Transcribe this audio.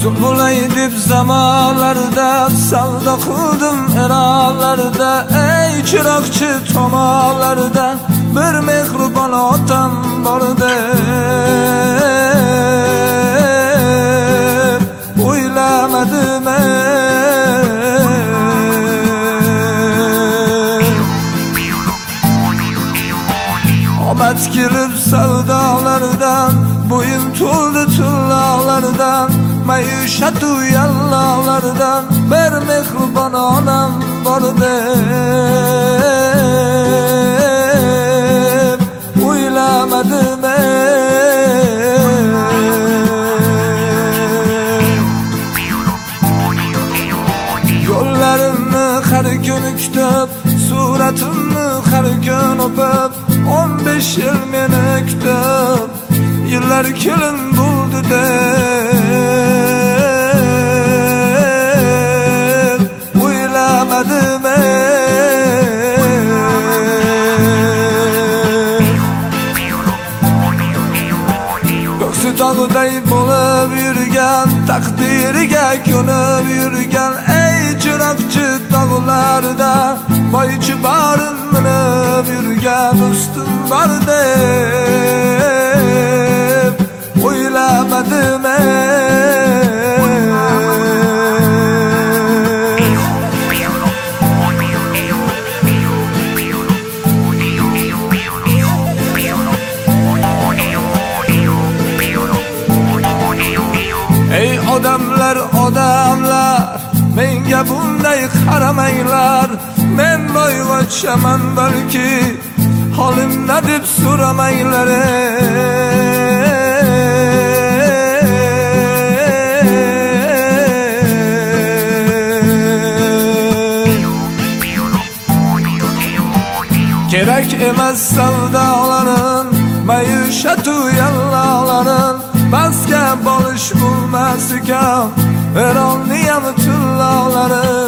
Zulmulay deb zamonlarda savdo qildim eronlarda, ey chiroqchi tomonlarda bir mehribon otam bor deb o'ylamadim. Omad kelib savdolardan, bo'yim to'ldi tillolardan, maishat uyallolardan bir mehribon onam bor deb o'ylamadim. Yo'llarimni har kun kutib, suratimni har kun o'pib, 15 yil meni kutib, yillar kelin bo'ldi deb o'ylamadim. Ko'ksi tog'day bo'lib yurgan, taqdiriga ko'nib yurgan, ey chiroqchi tog'larda boychi borin minib yurgan do'stim bor deb o'ylamadim. Ey odamlar, odamlar, menga bunday qaramanglar, men boyvachchaman balki, holimni deb so'ramanglar. Kerak emas savdolarin, maishat uyalloların, basga bolish bo'lmas ekan eronning ham tilloları.